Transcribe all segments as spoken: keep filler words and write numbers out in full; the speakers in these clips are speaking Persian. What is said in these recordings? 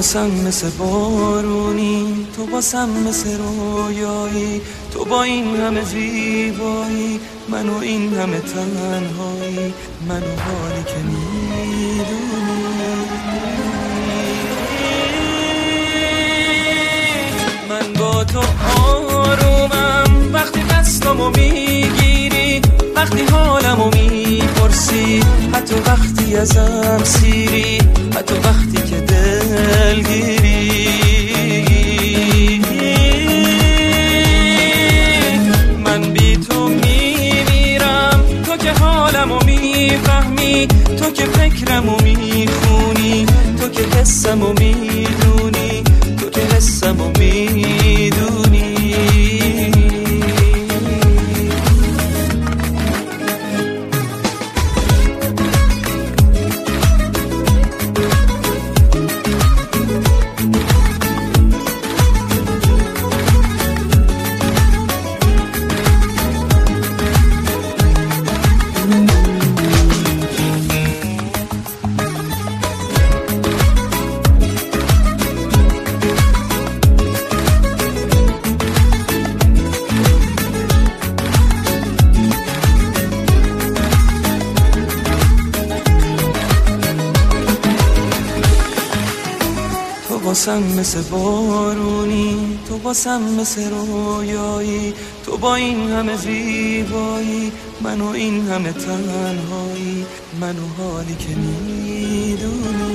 واسم مثل بارونی، تو واسم مثل رویایی، تو با این همه زیبایی، من و این همه تنهایی، من و حالی که میدونی. من با تو آرومم وقتی دستمو میگیری، وقتی حالمو میپرسی، حتی وقتی ازم سیری، حتی وقتی که دلگیری. من بی تو میمیرم، تو که حالمو میفهمی، تو که فکرمو میخونی، تو که حسمو میدونی، تو که حسمو میدونی. تو واسم مثل بارونی، تو واسم مثل رویایی، تو با این همه زیبایی، من و این همه تنهایی، من و حالی که میدونی.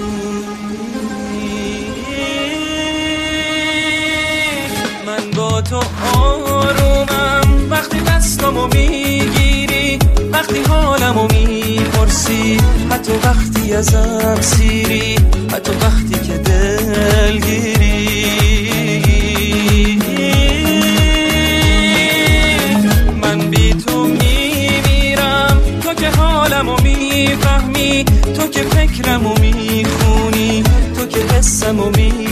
من با تو آرومم وقتی دستمو میگیری، وقتی حالمو میپرسی، حتی وقتی ازم سیری، حتی وقتی که دلگیری. من بی تو میمیرم، تو که حالمو میفهمی، تو که فکرمو میخونی، تو که حسمو می